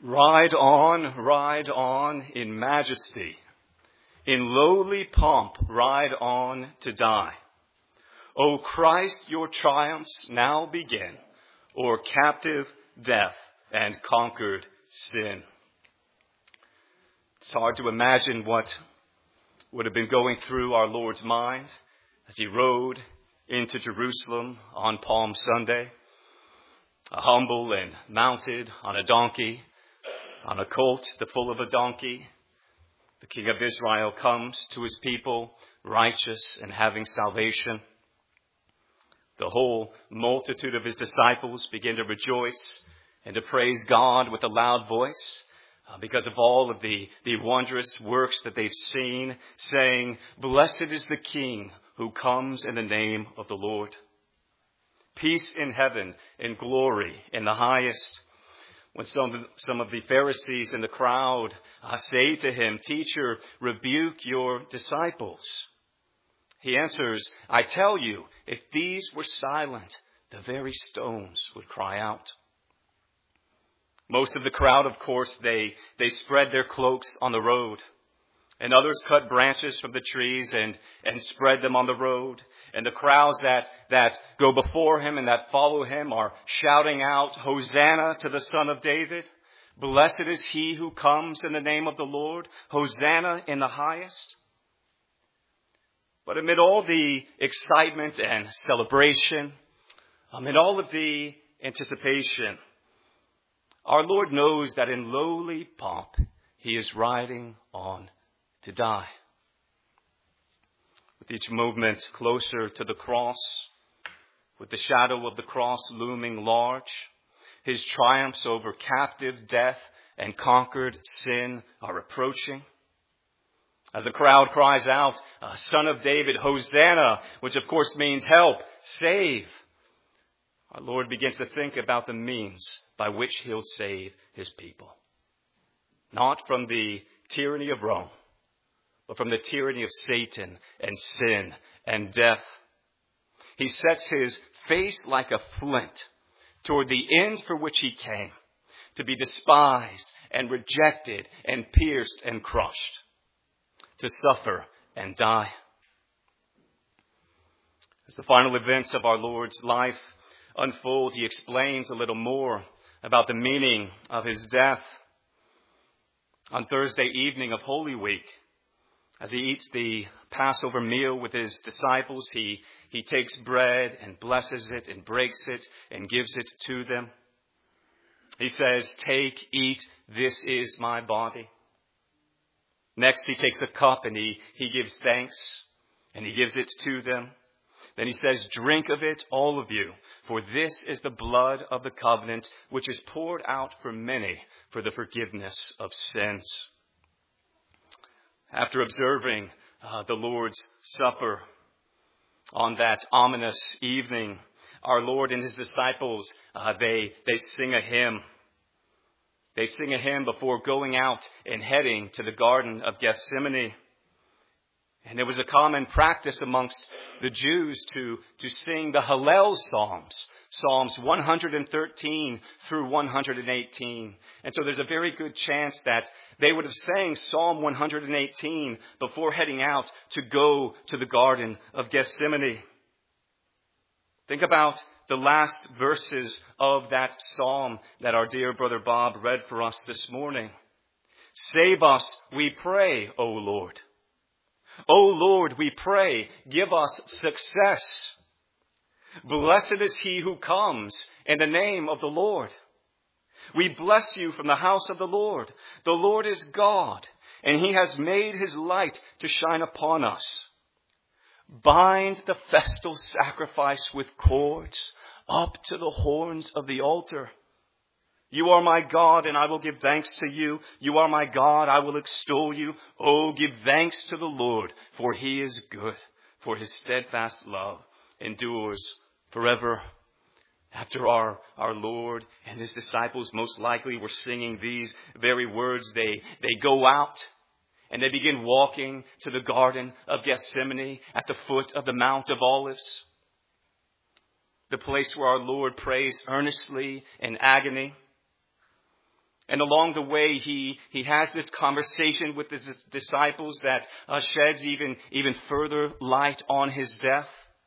Ride on in majesty. In lowly pomp, ride on to die. O Christ, your triumphs now begin, o'er captive death and conquered sin. It's hard to imagine what would have been going through our Lord's mind as he rode into Jerusalem on Palm Sunday, humble and mounted on a donkey, on a colt, the foal of a donkey. The King of Israel comes to his people, righteous and having salvation. The whole multitude of his disciples begin to rejoice and to praise God with a loud voice because of all of the wondrous works that they've seen, saying, "Blessed is the King who comes in the name of the Lord. Peace in heaven and glory in the highest." When some of the Pharisees in the crowd say to him, "Teacher, rebuke your disciples," he answers, "I tell you, if these were silent, the very stones would cry out." Most of the crowd, of course, they spread their cloaks on the road. And others cut branches from the trees and spread them on the road. And the crowds that go before him and that follow him are shouting out, "Hosanna to the Son of David. Blessed is he who comes in the name of the Lord. Hosanna in the highest." But amid all the excitement and celebration, amid all of the anticipation, our Lord knows that in lowly pomp, he is riding on to die. With each movement closer to the cross, with the shadow of the cross looming large, his triumphs over captive death and conquered sin are approaching. As the crowd cries out, "Son of David, Hosanna," which of course means help, save, our Lord begins to think about the means by which he'll save his people. Not from the tyranny of Rome, but from the tyranny of Satan and sin and death. He sets his face like a flint toward the end for which he came, to be despised and rejected and pierced and crushed, to suffer and die. As the final events of our Lord's life unfold, he explains a little more about the meaning of his death. On Thursday evening of Holy Week, as he eats the Passover meal with his disciples, he takes bread and blesses it and breaks it and gives it to them. He says, "Take, eat, this is my body." Next, he takes a cup and he gives thanks and he gives it to them. Then he says, "Drink of it, all of you, for this is the blood of the covenant, which is poured out for many for the forgiveness of sins." After observing the Lord's Supper on that ominous evening, our Lord and his disciples, they sing a hymn. They sing a hymn before going out and heading to the Garden of Gethsemane. And it was a common practice amongst the Jews to sing the Hallel Psalms, Psalms 113 through 118. And so there's a very good chance that they would have sang Psalm 118 before heading out to go to the Garden of Gethsemane. Think about the last verses of that psalm that our dear brother Bob read for us this morning. "Save us, we pray, O Lord. O Lord, we pray, give us success. Blessed is he who comes in the name of the Lord. We bless you from the house of the Lord. The Lord is God, and he has made his light to shine upon us. Bind the festal sacrifice with cords up to the horns of the altar. You are my God, and I will give thanks to you. You are my God, I will extol you. Oh, give thanks to the Lord, for he is good, for his steadfast love endures forever." After our Lord and his disciples most likely were singing these very words, they go out and they begin walking to the Garden of Gethsemane at the foot of the Mount of Olives, the place where our Lord prays earnestly in agony. And along the way, he has this conversation with his disciples that sheds even further light on his death.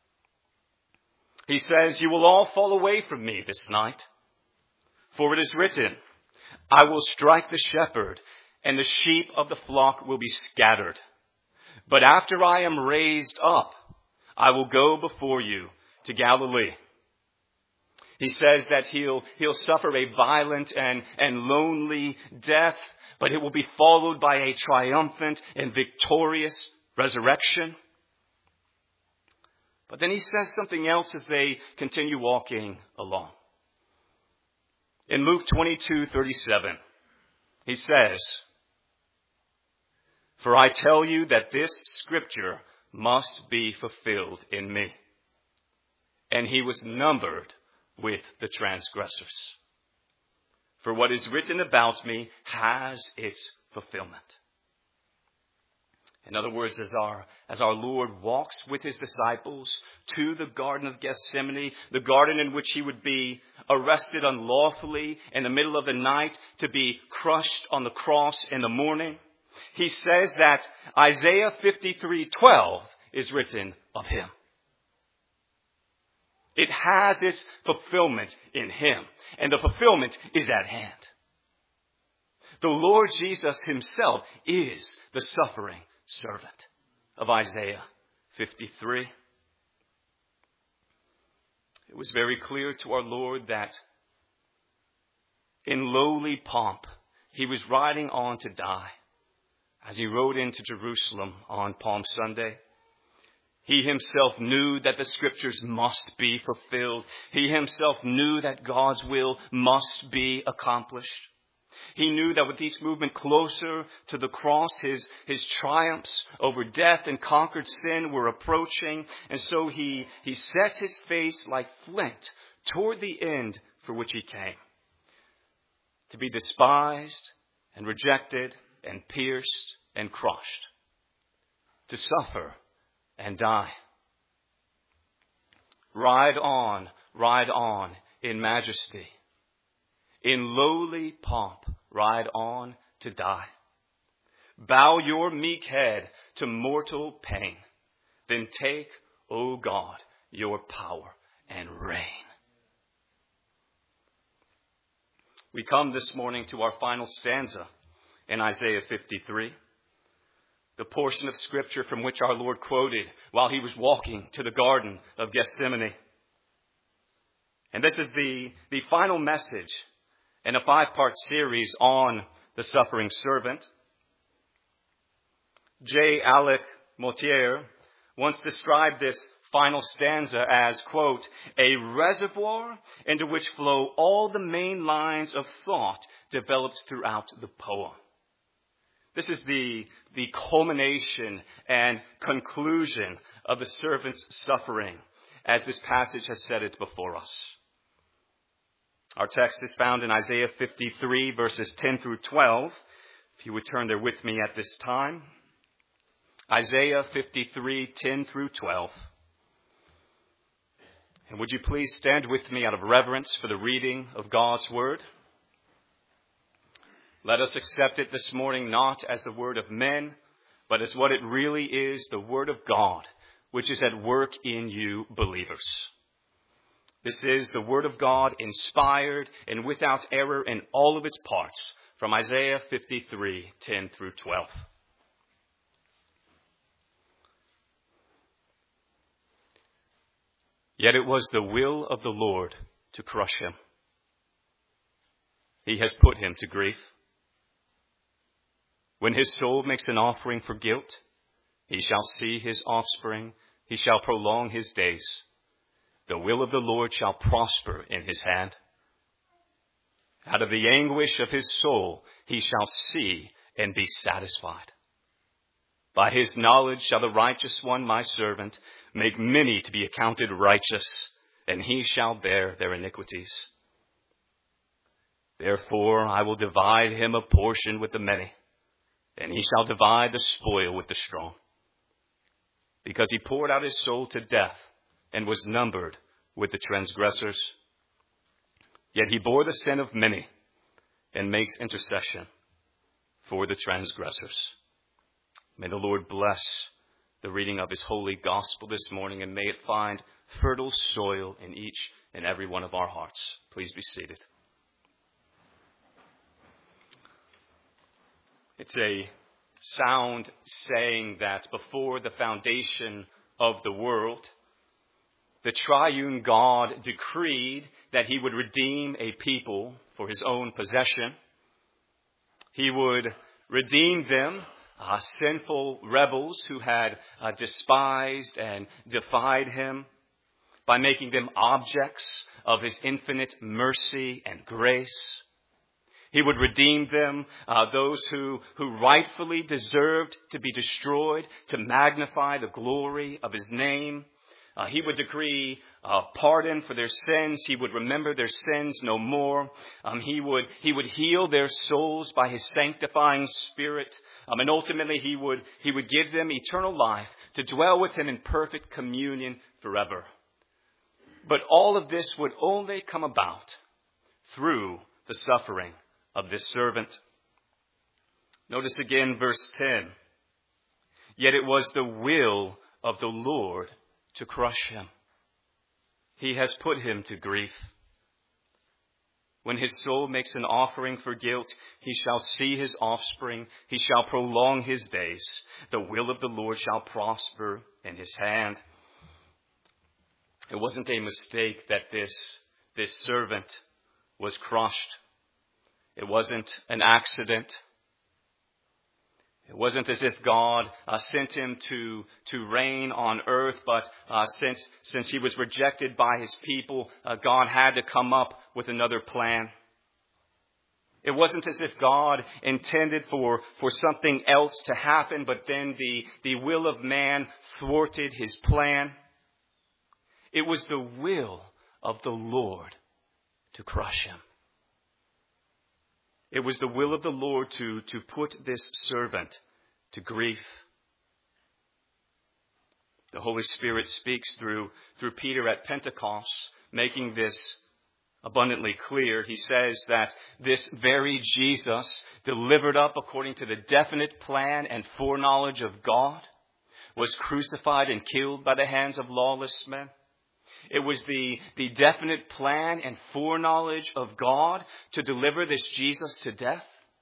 He says, "You will all fall away from me this night. For it is written, I will strike the shepherd, and the sheep of the flock will be scattered. But after I am raised up, I will go before you to Galilee." He says that he'll suffer a violent and lonely death, but it will be followed by a triumphant and victorious resurrection. But then he says something else as they continue walking along. In Luke 22:37, he says, "For I tell you that this scripture must be fulfilled in me." And he was numbered with the transgressors. For what is written about me has its fulfillment. In other words, as our Lord walks with his disciples to the Garden of Gethsemane, the garden in which he would be arrested unlawfully in the middle of the night to be crushed on the cross in the morning, he says that Isaiah 53:12 is written of him. It has its fulfillment in him, and the fulfillment is at hand. The Lord Jesus himself is the suffering servant of Isaiah 53. It was very clear to our Lord that in lowly pomp, he was riding on to die as he rode into Jerusalem on Palm Sunday. He himself knew that the scriptures must be fulfilled. He himself knew that God's will must be accomplished. He knew that with each movement closer to the cross, his triumphs over death and conquered sin were approaching. And so he set his face like flint toward the end for which he came. To be despised and rejected and pierced and crushed. To suffer and die. Ride on in majesty. In lowly pomp, ride on to die. Bow your meek head to mortal pain. Then take, O God, your power and reign. We come this morning to our final stanza in Isaiah 53. The portion of Scripture from which our Lord quoted while he was walking to the Garden of Gethsemane. And this is the final message in a 5-part series on the suffering servant. J. Alec Motyer once described this final stanza as, quote, "a reservoir into which flow all the main lines of thought developed throughout the poem." This is the culmination and conclusion of the servant's suffering, as this passage has set it before us. Our text is found in Isaiah 53, verses 10 through 12. If you would turn there with me at this time. Isaiah 53, 10 through 12. And would you please stand with me out of reverence for the reading of God's word? Let us accept it this morning not as the word of men, but as what it really is, the word of God, which is at work in you believers. This is the word of God, inspired and without error in all of its parts, from Isaiah 53, 10 through 12. Yet it was the will of the Lord to crush him. He has put him to grief. When his soul makes an offering for guilt, he shall see his offspring, he shall prolong his days. The will of the Lord shall prosper in his hand. Out of the anguish of his soul he shall see and be satisfied. By his knowledge shall the righteous one, my servant, make many to be accounted righteous, and he shall bear their iniquities. Therefore I will divide him a portion with the many, and he shall divide the spoil with the strong. Because he poured out his soul to death and was numbered with the transgressors. Yet he bore the sin of many and makes intercession for the transgressors. May the Lord bless the reading of his holy gospel this morning, and may it find fertile soil in each and every one of our hearts. Please be seated. It's a sound saying that before the foundation of the world, the triune God decreed that he would redeem a people for his own possession. He would redeem them, sinful rebels who had despised and defied him, by making them objects of his infinite mercy and grace. He would redeem them, those who rightfully deserved to be destroyed, to magnify the glory of his name. He would decree pardon for their sins. He would remember their sins no more. He would heal their souls by his sanctifying Spirit. And ultimately he would give them eternal life to dwell with him in perfect communion forever. But all of this would only come about through the suffering of this servant. Notice again verse 10. Yet it was the will of the Lord to crush him. He has put him to grief. When his soul makes an offering for guilt, he shall see his offspring. He shall prolong his days. The will of the Lord shall prosper in his hand. It wasn't a mistake that this servant was crushed. It wasn't an accident. It wasn't as if God sent him to reign on earth, but since he was rejected by his people, God had to come up with another plan. It wasn't as if God intended for something else to happen, but then the will of man thwarted his plan. It was the will of the Lord to crush him. It was the will of the Lord to put this servant to grief. The Holy Spirit speaks through Peter at Pentecost, making this abundantly clear. He says that this very Jesus, delivered up according to the definite plan and foreknowledge of God, was crucified and killed by the hands of lawless men. It was the definite plan and foreknowledge of God to deliver this Jesus to death.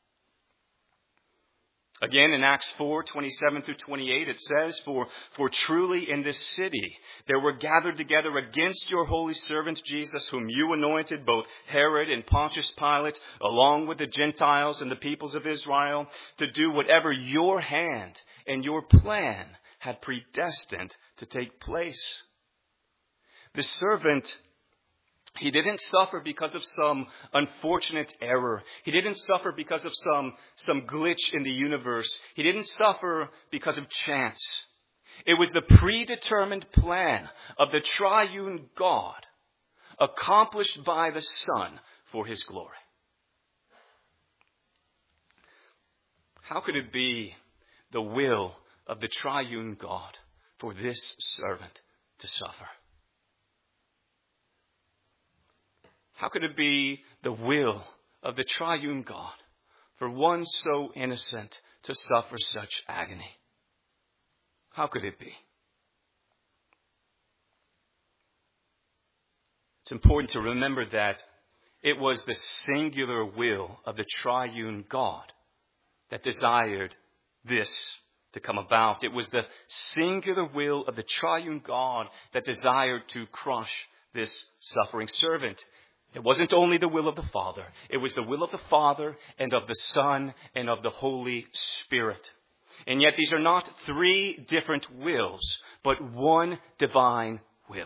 Again, in Acts 4:27-28, it says, For truly in this city there were gathered together against your holy servant Jesus, whom you anointed, both Herod and Pontius Pilate, along with the Gentiles and the peoples of Israel, to do whatever your hand and your plan had predestined to take place. The servant, he didn't suffer because of some unfortunate error. He didn't suffer because of some glitch in the universe. He didn't suffer because of chance. It was the predetermined plan of the triune God, accomplished by the Son for his glory. How could it be the will of the triune God for this servant to suffer? How could it be the will of the triune God for one so innocent to suffer such agony? How could it be? It's important to remember that it was the singular will of the triune God that desired this to come about. It was the singular will of the triune God that desired to crush this suffering servant. It wasn't only the will of the Father. It was the will of the Father and of the Son and of the Holy Spirit. And yet these are not three different wills, but one divine will.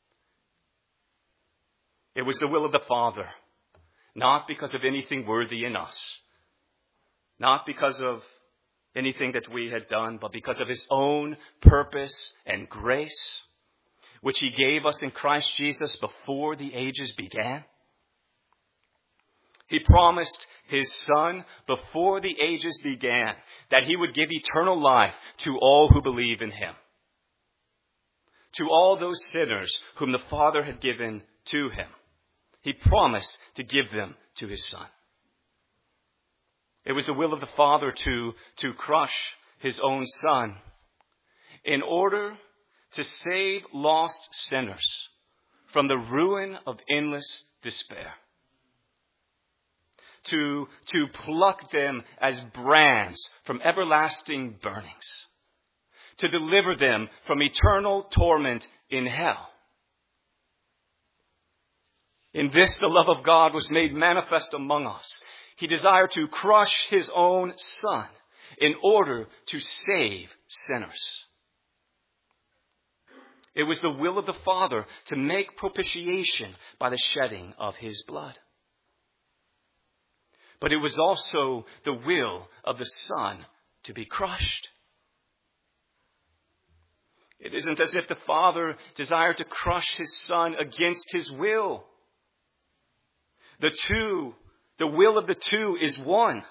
It was the will of the Father, not because of anything worthy in us, not because of anything that we had done, but because of his own purpose and grace, which he gave us in Christ Jesus before the ages began. He promised his Son before the ages began that he would give eternal life to all who believe in him, to all those sinners whom the Father had given to him. He promised to give them to his Son. It was the will of the Father to crush his own Son in order to save lost sinners from the ruin of endless despair. To pluck them as brands from everlasting burnings. To deliver them from eternal torment in hell. In this, the love of God was made manifest among us. He desired to crush his own Son in order to save sinners. It was the will of the Father to make propitiation by the shedding of his blood. But it was also the will of the Son to be crushed. It isn't as if the Father desired to crush his Son against his will. The will of the two is one.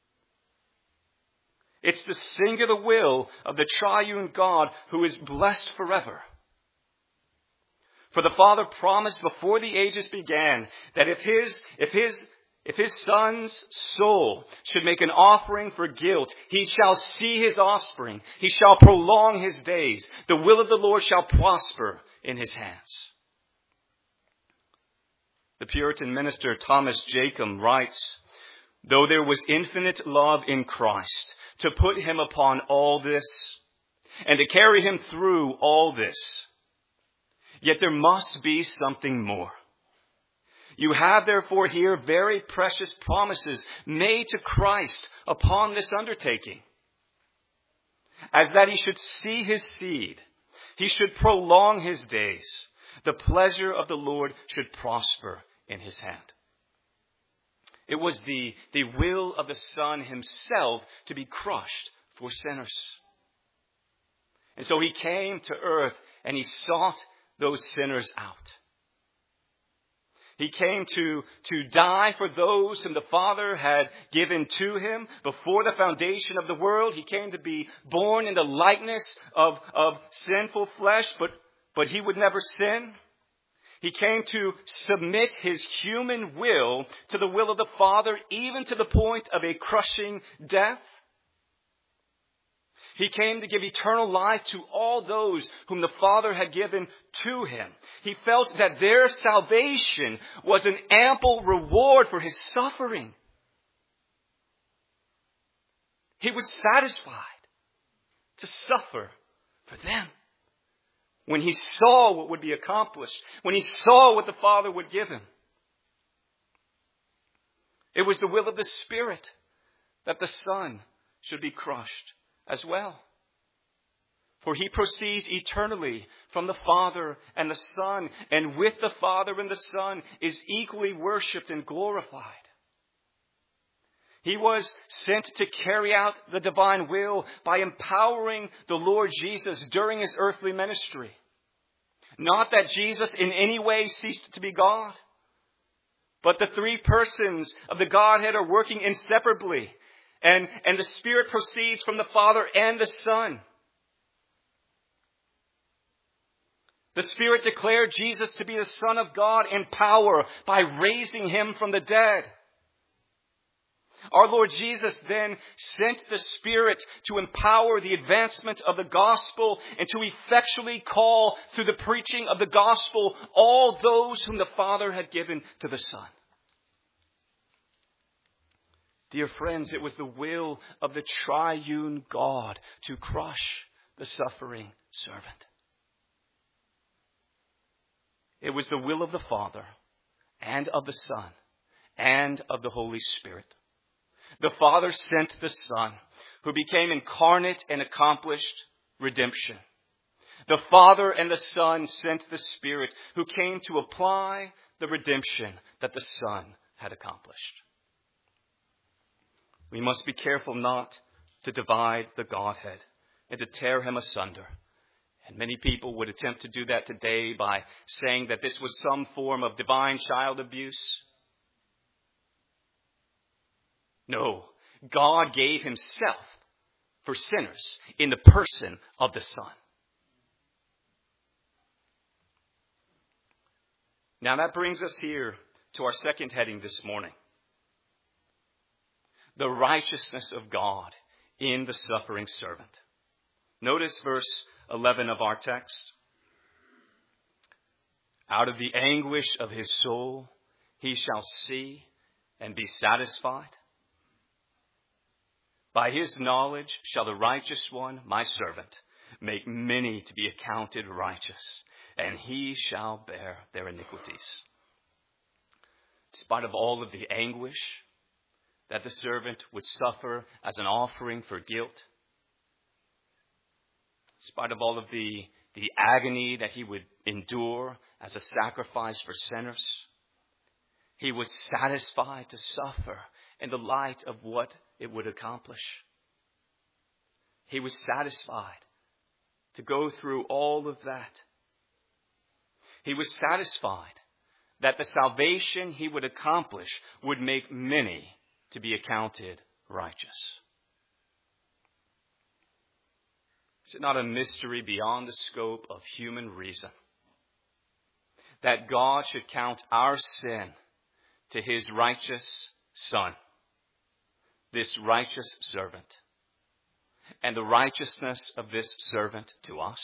It's the singular will of the triune God who is blessed forever. For the Father promised before the ages began that if his Son's soul should make an offering for guilt, he shall see his offspring. He shall prolong his days. The will of the Lord shall prosper in his hands. The Puritan minister Thomas Jacob writes, though there was infinite love in Christ to put him upon all this and to carry him through all this, yet there must be something more. You have therefore here very precious promises made to Christ upon this undertaking, as that he should see his seed, he should prolong his days, the pleasure of the Lord should prosper in his hand. It was the will of the Son himself to be crushed for sinners. And so he came to earth and he sought those sinners out. He came to die for those whom the Father had given to him before the foundation of the world. He came to be born in the likeness of sinful flesh, but he would never sin. He came to submit his human will to the will of the Father, even to the point of a crushing death. He came to give eternal life to all those whom the Father had given to him. He felt that their salvation was an ample reward for his suffering. He was satisfied to suffer for them. When he saw what would be accomplished, when he saw what the Father would give him. It was the will of the Spirit that the Son should be crushed as well. For he proceeds eternally from the Father and the Son, and with the Father and the Son is equally worshipped and glorified. He was sent to carry out the divine will by empowering the Lord Jesus during his earthly ministry. Not that Jesus in any way ceased to be God, but the three persons of the Godhead are working inseparably, and the Spirit proceeds from the Father and the Son. The Spirit declared Jesus to be the Son of God in power by raising him from the dead. Our Lord Jesus then sent the Spirit to empower the advancement of the gospel and to effectually call through the preaching of the gospel all those whom the Father had given to the Son. Dear friends, it was the will of the triune God to crush the suffering servant. It was the will of the Father and of the Son and of the Holy Spirit. The Father sent the Son, who became incarnate and accomplished redemption. The Father and the Son sent the Spirit, who came to apply the redemption that the Son had accomplished. We must be careful not to divide the Godhead and to tear him asunder. And many people would attempt to do that today by saying that this was some form of divine child abuse. No, God gave himself for sinners in the person of the Son. Now that brings us here to our second heading this morning. the righteousness of God in the suffering servant. Notice verse 11 of our text. Out of the anguish of his soul, he shall see and be satisfied. By his knowledge shall the righteous one, my servant, make many to be accounted righteous, and he shall bear their iniquities. In spite of all of the anguish that the servant would suffer as an offering for guilt, in spite of all of the agony that he would endure as a sacrifice for sinners, he was satisfied to suffer in the light of what it would accomplish. He was satisfied to go through all of that. He was satisfied that the salvation he would accomplish would make many to be accounted righteous. Is it not a mystery beyond the scope of human reason that God should count our sin to his righteous Son, this righteous servant, and the righteousness of this servant to us?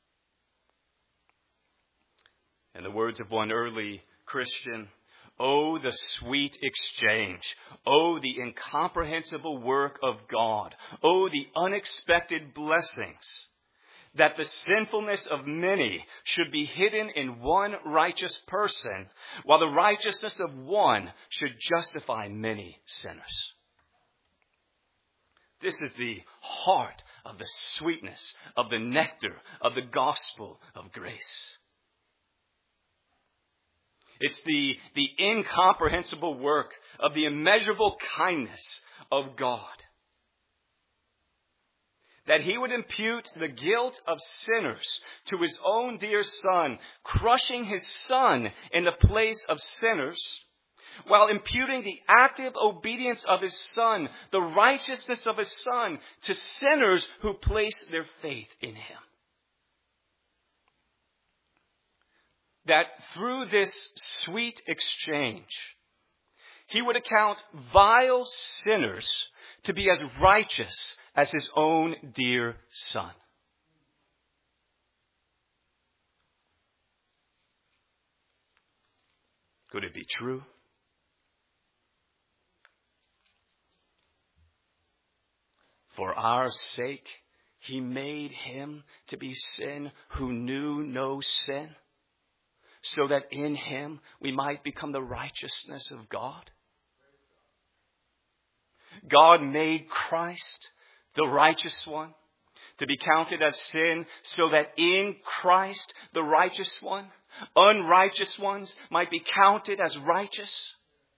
In the words of one early Christian, oh, the sweet exchange. Oh, the incomprehensible work of God. Oh, the unexpected blessings that the sinfulness of many should be hidden in one righteous person, while the righteousness of one should justify many sinners. This is the heart of the sweetness, of the nectar, of the gospel of grace. It's the incomprehensible work of the immeasurable kindness of God, that he would impute the guilt of sinners to his own dear Son, crushing his Son in the place of sinners, while imputing the active obedience of his Son, the righteousness of his Son, to sinners who place their faith in him. That through this sweet exchange, he would account vile sinners to be as righteous as his own dear Son. Could it be true? For our sake, he made him to be sin who knew no sin, so that in him we might become the righteousness of God. God made Christ, the righteous one, to be counted as sin, so that in Christ, the righteous one, unrighteous ones might be counted as righteous.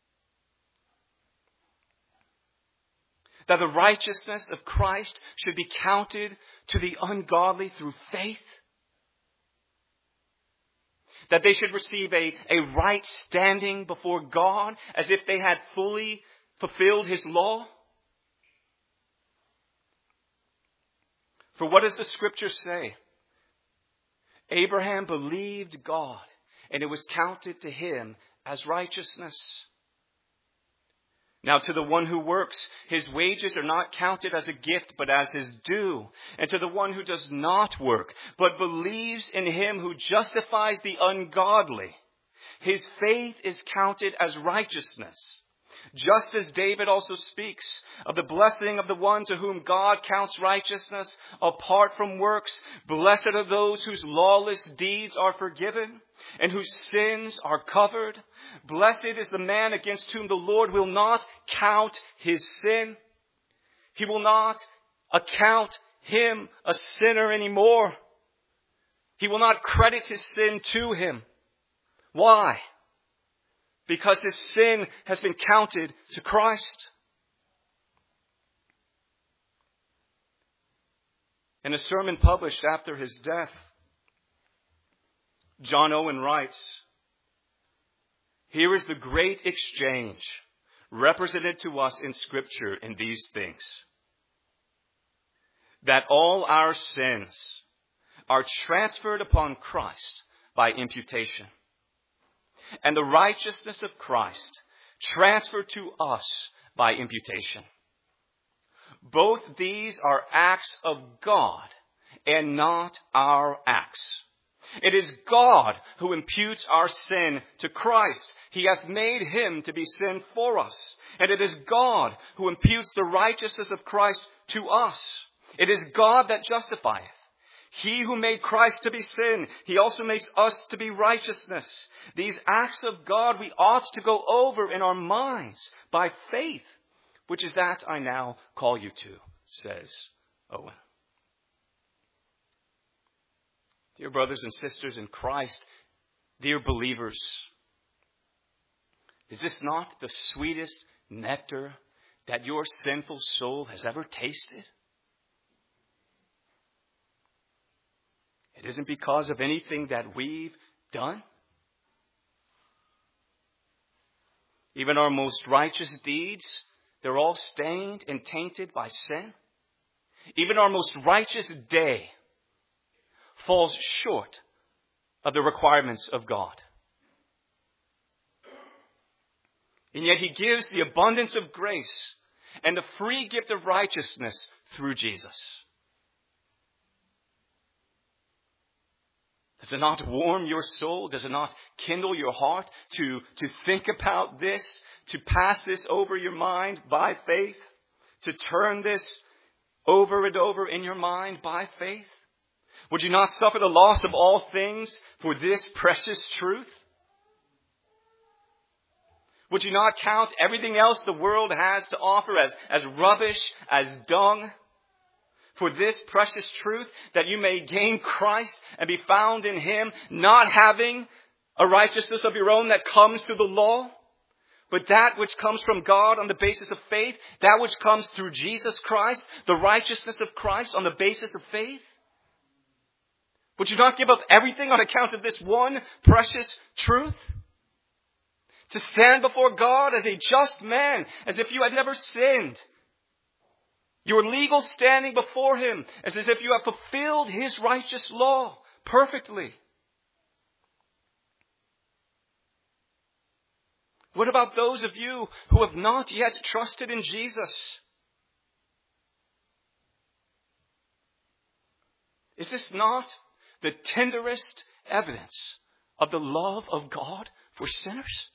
That the righteousness of Christ should be counted to the ungodly through faith. That they should receive a right standing before God as if they had fully fulfilled his law. For what does the scripture say? Abraham believed God, and it was counted to him as righteousness. Now to the one who works, his wages are not counted as a gift, but as his due. And to the one who does not work, but believes in him who justifies the ungodly, his faith is counted as righteousness. Just as David also speaks of the blessing of the one to whom God counts righteousness apart from works. Blessed are those whose lawless deeds are forgiven and whose sins are covered. Blessed is the man against whom the Lord will not count his sin. He will not account him a sinner anymore. He will not credit his sin to him. Why? Because his sin has been counted to Christ. In a sermon published after his death, John Owen writes, "Here is the great exchange represented to us in Scripture in these things, that all our sins are transferred upon Christ by imputation, and the righteousness of Christ transferred to us by imputation. Both these are acts of God and not our acts. It is God who imputes our sin to Christ. He hath made him to be sin for us. And it is God who imputes the righteousness of Christ to us. It is God that justifieth. He who made Christ to be sin, he also makes us to be righteousness. These acts of God we ought to go over in our minds by faith, which is that I now call you to, says Owen. Dear brothers and sisters in Christ, dear believers, is this not the sweetest nectar that your sinful soul has ever tasted? It isn't because of anything that we've done. Even our most righteous deeds, they're all stained and tainted by sin. Even our most righteous day falls short of the requirements of God. And yet he gives the abundance of grace and the free gift of righteousness through Jesus. Does it not warm your soul? Does it not kindle your heart to think about this, to pass this over your mind by faith, to turn this over and over in your mind by faith? Would you not suffer the loss of all things for this precious truth? Would you not count everything else the world has to offer as rubbish, as dung? For this precious truth, that you may gain Christ and be found in him, not having a righteousness of your own that comes through the law, but that which comes from God on the basis of faith, that which comes through Jesus Christ, the righteousness of Christ on the basis of faith? Would you not give up everything on account of this one precious truth? To stand before God as a just man, as if you had never sinned. Your legal standing before him is as if you have fulfilled his righteous law perfectly. What about those of you who have not yet trusted in Jesus? Is this not the tenderest evidence of the love of God for sinners?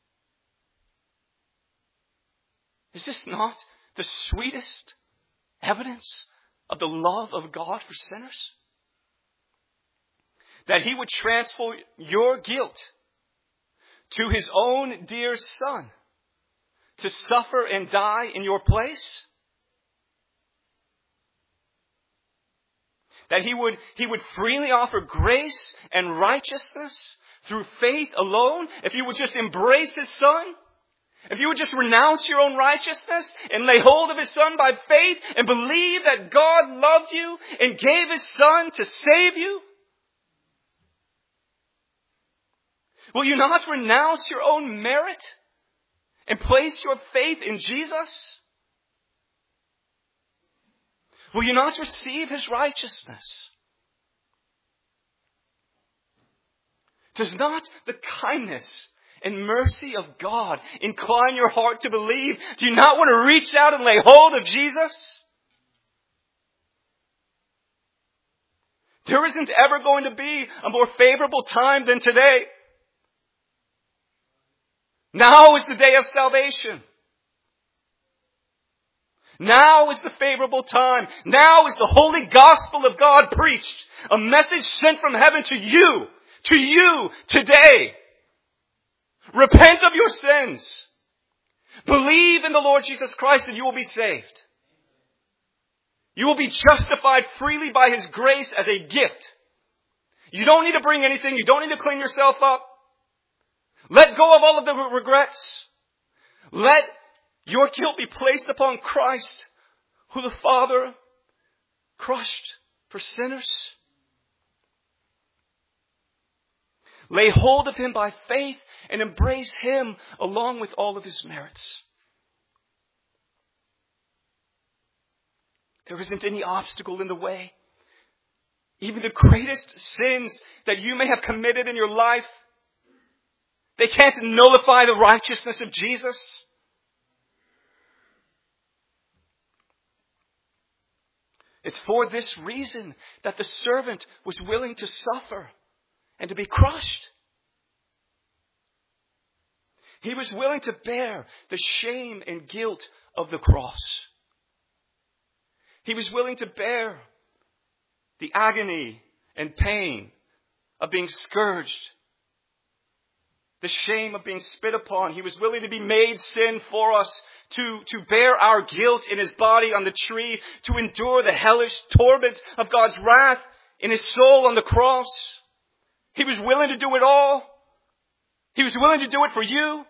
Is this not the sweetest evidence of the love of God for sinners? That he would transfer your guilt to his own dear Son to suffer and die in your place? That he would freely offer grace and righteousness through faith alone if you would just embrace his Son? If you would just renounce your own righteousness and lay hold of his Son by faith and believe that God loved you and gave his Son to save you? Will you not renounce your own merit and place your faith in Jesus? Will you not receive his righteousness? Does not the kindness and mercy of God incline your heart to believe? Do you not want to reach out and lay hold of Jesus? There isn't ever going to be a more favorable time than today. Now is the day of salvation. Now is the favorable time. Now is the holy gospel of God preached. A message sent from heaven to you today. Repent of your sins. Believe in the Lord Jesus Christ and you will be saved. You will be justified freely by his grace as a gift. You don't need to bring anything. You don't need to clean yourself up. Let go of all of the regrets. Let your guilt be placed upon Christ, who the Father crushed for sinners. Lay hold of him by faith and embrace him along with all of his merits. There isn't any obstacle in the way. Even the greatest sins that you may have committed in your life, they can't nullify the righteousness of Jesus. It's for this reason that the servant was willing to suffer and to be crushed. He was willing to bear the shame and guilt of the cross. He was willing to bear the agony and pain of being scourged, the shame of being spit upon. He was willing to be made sin for us, to bear our guilt in his body on the tree, to endure the hellish torments of God's wrath in his soul on the cross. He was willing to do it all. He was willing to do it for you.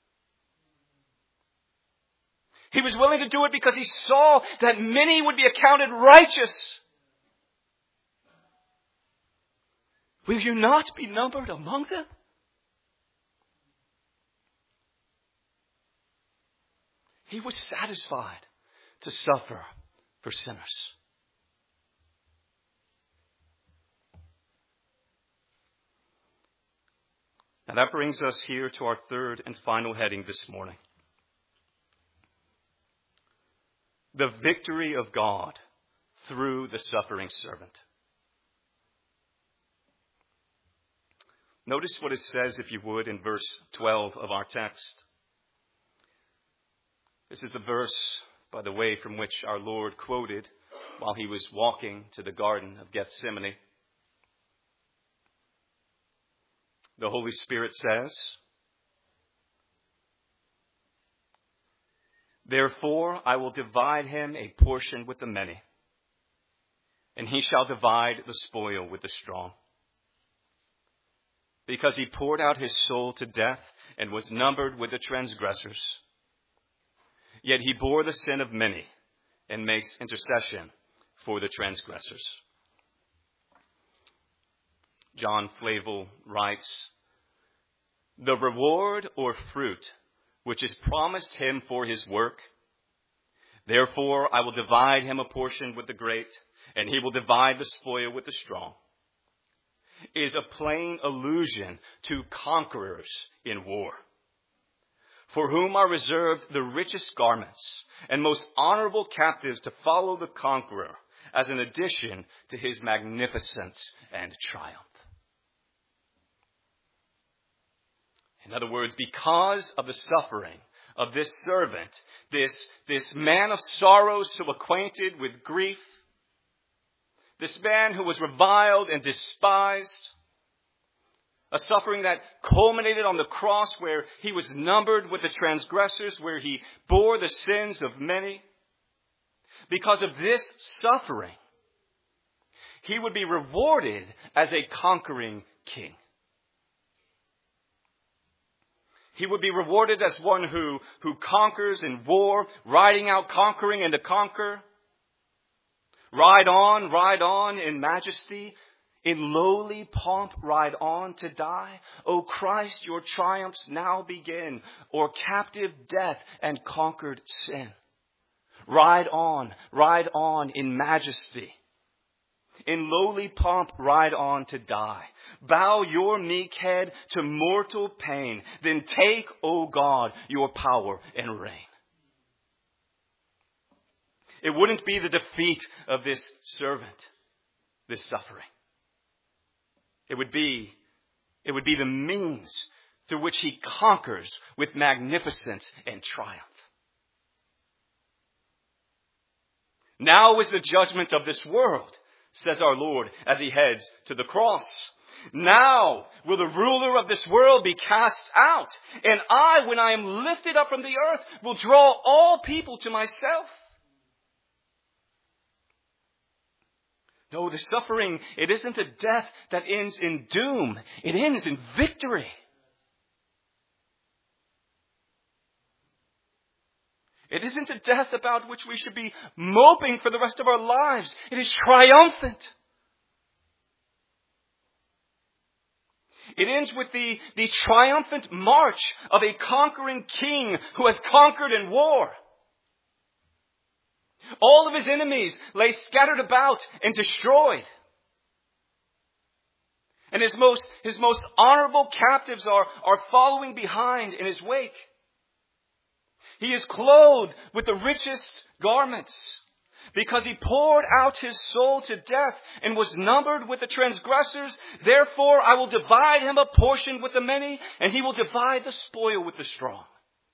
He was willing to do it because he saw that many would be accounted righteous. Will you not be numbered among them? He was satisfied to suffer for sinners. Now that brings us here to our third and final heading this morning. The victory of God through the suffering servant. Notice what it says, if you would, in verse 12 of our text. This is the verse, by the way, from which our Lord quoted while he was walking to the Garden of Gethsemane. The Holy Spirit says, "Therefore I will divide him a portion with the many, and he shall divide the spoil with the strong. Because he poured out his soul to death and was numbered with the transgressors. Yet he bore the sin of many and makes intercession for the transgressors." John Flavel writes, "The reward or fruit which is promised him for his work, therefore I will divide him a portion with the great, and he will divide the spoil with the strong, is a plain allusion to conquerors in war, for whom are reserved the richest garments and most honorable captives to follow the conqueror as an addition to his magnificence and triumph." In other words, because of the suffering of this servant, this man of sorrows so acquainted with grief, this man who was reviled and despised, a suffering that culminated on the cross where he was numbered with the transgressors, where he bore the sins of many. Because of this suffering, he would be rewarded as a conquering king. He would be rewarded as one who conquers in war, riding out conquering and to conquer. Ride on in majesty. In lowly pomp, ride on to die. O Christ, your triumphs now begin, o'er captive death and conquered sin. Ride on in majesty. In lowly pomp, ride on to die. Bow your meek head to mortal pain. Then take, O God, your power and reign. It wouldn't be the defeat of this servant, this suffering. It would be the means through which he conquers with magnificence and triumph. Now is the judgment of this world, says our Lord as he heads to the cross. Now will the ruler of this world be cast out, and I, when I am lifted up from the earth, will draw all people to myself. No, the suffering, it isn't a death that ends in doom. It ends in victory. It isn't a death about which we should be moping for the rest of our lives. It is triumphant. It ends with the triumphant march of a conquering king who has conquered in war. All of his enemies lay scattered about and destroyed. And his most honorable captives are following behind in his wake. He is clothed with the richest garments. Because he poured out his soul to death and was numbered with the transgressors, therefore I will divide him a portion with the many, and he will divide the spoil with the strong.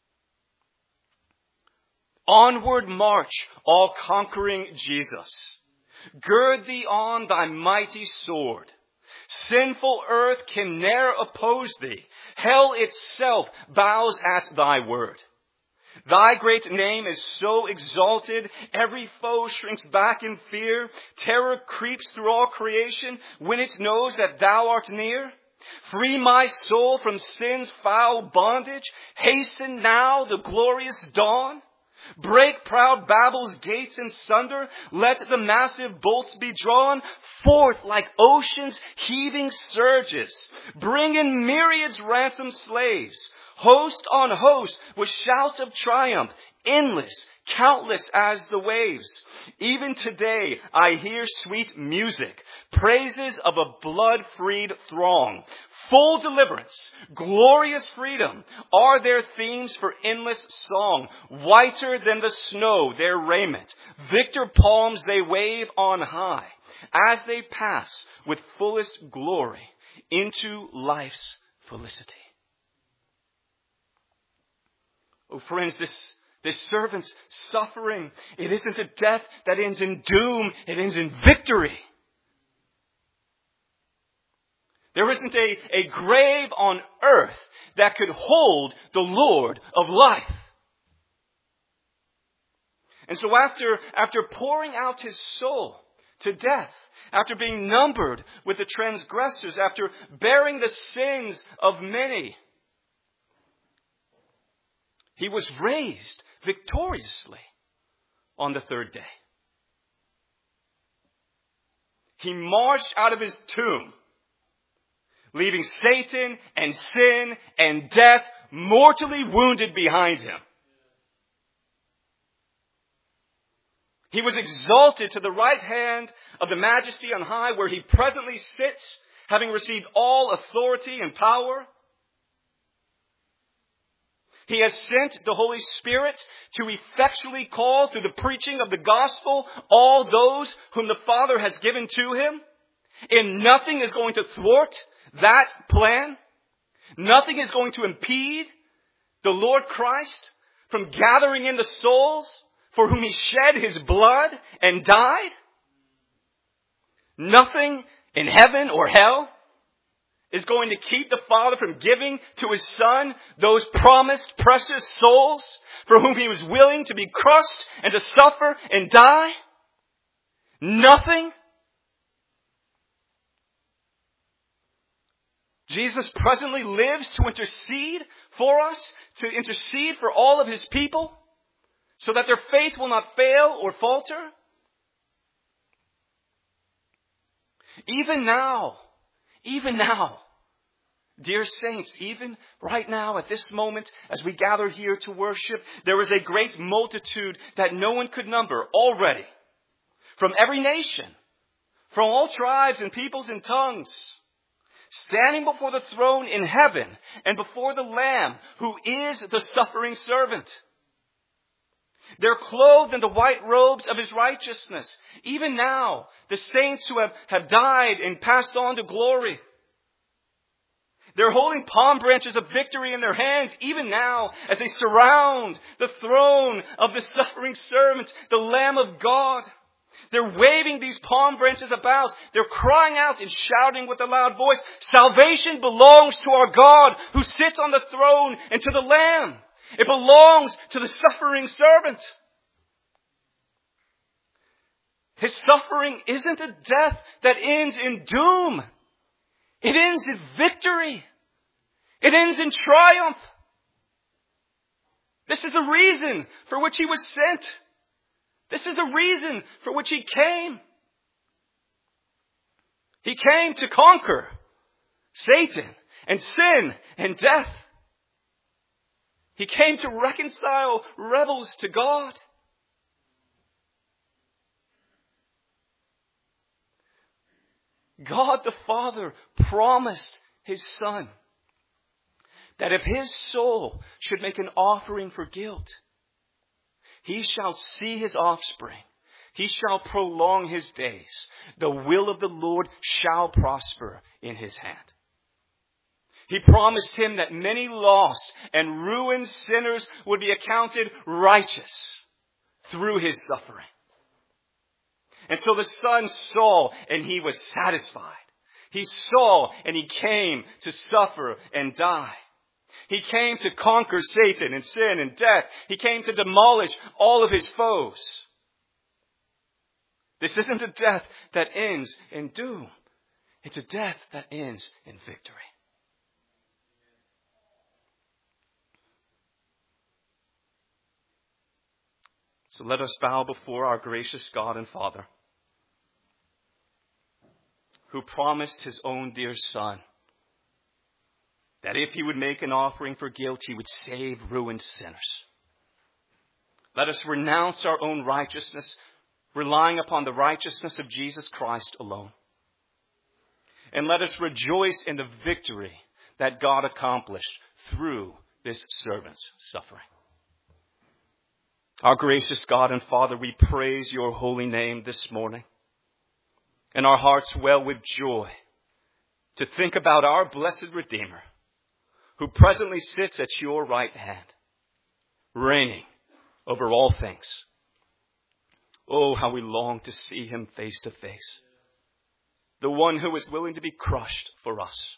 Onward march, all conquering Jesus. Gird thee on thy mighty sword. Sinful earth can ne'er oppose thee. Hell itself bows at thy word. Thy great name is so exalted, every foe shrinks back in fear. Terror creeps through all creation when it knows that thou art near. Free my soul from sin's foul bondage. Hasten now the glorious dawn. Break proud Babel's gates in sunder. Let the massive bolts be drawn. Forth like ocean's heaving surges. Bring in myriads ransomed slaves. Host on host with shouts of triumph. Endless, countless as the waves. Even today I hear sweet music. Praises of a blood-freed throng. Full deliverance, glorious freedom are their themes for endless song. Whiter than the snow their raiment. Victor palms they wave on high as they pass with fullest glory into life's felicity. Oh friends, this servant's suffering, it isn't a death that ends in doom, it ends in victory. There isn't a grave on earth that could hold the Lord of life. And so after pouring out his soul to death, after being numbered with the transgressors, after bearing the sins of many, he was raised victoriously on the third day. He marched out of his tomb, leaving Satan and sin and death mortally wounded behind him. He was exalted to the right hand of the Majesty on high, where he presently sits, having received all authority and power. He has sent the Holy Spirit to effectually call through the preaching of the gospel all those whom the Father has given to him. And nothing is going to thwart that plan. Nothing is going to impede the Lord Christ from gathering in the souls for whom he shed his blood and died. Nothing in heaven or hell is going to keep the Father from giving to his Son those promised precious souls for whom he was willing to be crushed and to suffer and die. Nothing. Jesus presently lives to intercede for us, to intercede for all of his people, so that their faith will not fail or falter. Even now, dear saints, even right now at this moment as we gather here to worship, there is a great multitude that no one could number already, from every nation, from all tribes and peoples and tongues, standing before the throne in heaven and before the Lamb who is the suffering servant. They're clothed in the white robes of his righteousness. Even now, the saints who have died and passed on to glory. They're holding palm branches of victory in their hands, even now, as they surround the throne of the suffering servant, the Lamb of God. They're waving these palm branches about. They're crying out and shouting with a loud voice, "Salvation belongs to our God who sits on the throne and to the Lamb. It belongs to the suffering servant." His suffering isn't a death that ends in doom. It ends in victory. It ends in triumph. This is the reason for which he was sent. This is the reason for which he came. He came to conquer Satan and sin and death. He came to reconcile rebels to God. God the Father promised his Son that if his soul should make an offering for guilt, he shall see his offspring. He shall prolong his days. The will of the Lord shall prosper in his hand. He promised him that many lost and ruined sinners would be accounted righteous through his suffering. And so the Son saw and he was satisfied. He saw and he came to suffer and die. He came to conquer Satan and sin and death. He came to demolish all of his foes. This isn't a death that ends in doom. It's a death that ends in victory. So let us bow before our gracious God and Father, who promised his own dear Son that if he would make an offering for guilt, he would save ruined sinners. Let us renounce our own righteousness, relying upon the righteousness of Jesus Christ alone. And let us rejoice in the victory that God accomplished through this servant's suffering. Our gracious God and Father, we praise your holy name this morning. And our hearts well with joy to think about our blessed Redeemer, who presently sits at your right hand, reigning over all things. Oh, how we long to see him face to face. The one who is willing to be crushed for us.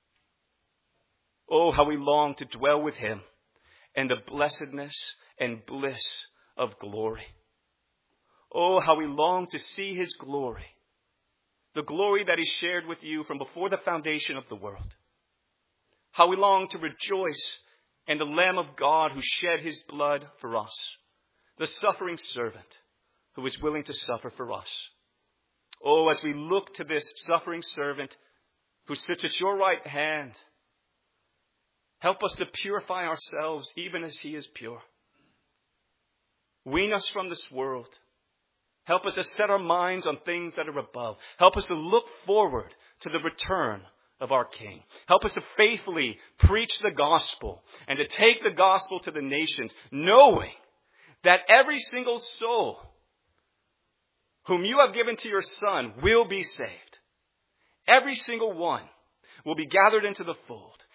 Oh, how we long to dwell with him in the blessedness and bliss of glory. Oh, how we long to see his glory. The glory that he shared with you from before the foundation of the world. How we long to rejoice in the Lamb of God who shed his blood for us. The suffering servant who is willing to suffer for us. Oh, as we look to this suffering servant who sits at your right hand, help us to purify ourselves even as he is pure. Wean us from this world. Help us to set our minds on things that are above. Help us to look forward to the return of our King. Help us to faithfully preach the gospel and to take the gospel to the nations, knowing that every single soul whom you have given to your Son will be saved. Every single one will be gathered into the fold.